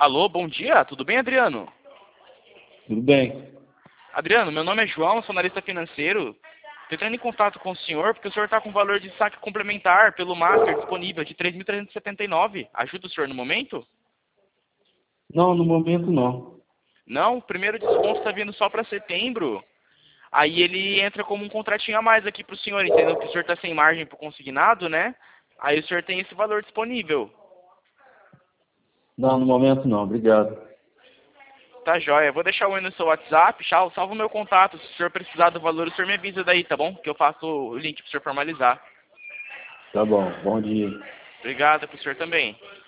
Alô, bom dia, tudo bem, Adriano? Tudo bem. Adriano, meu nome é João, sou analista financeiro. Estou entrando em contato com o senhor porque o senhor está com valor de saque complementar pelo Master disponível de 3.379. Ajuda o senhor no momento? Não, no momento não. Não, o primeiro desconto está vindo só para setembro. Aí ele entra como um contratinho a mais aqui para o senhor, entendeu? Que o senhor está sem margem para o consignado, né? Aí o senhor tem esse valor disponível. Não, no momento não. Obrigado. Tá joia, vou deixar o no seu WhatsApp, salva o meu contato. Se o senhor precisar do valor, o senhor me avisa daí, tá bom? Que eu faço o link para o senhor formalizar. Tá bom. Bom dia. Obrigado, pro senhor também.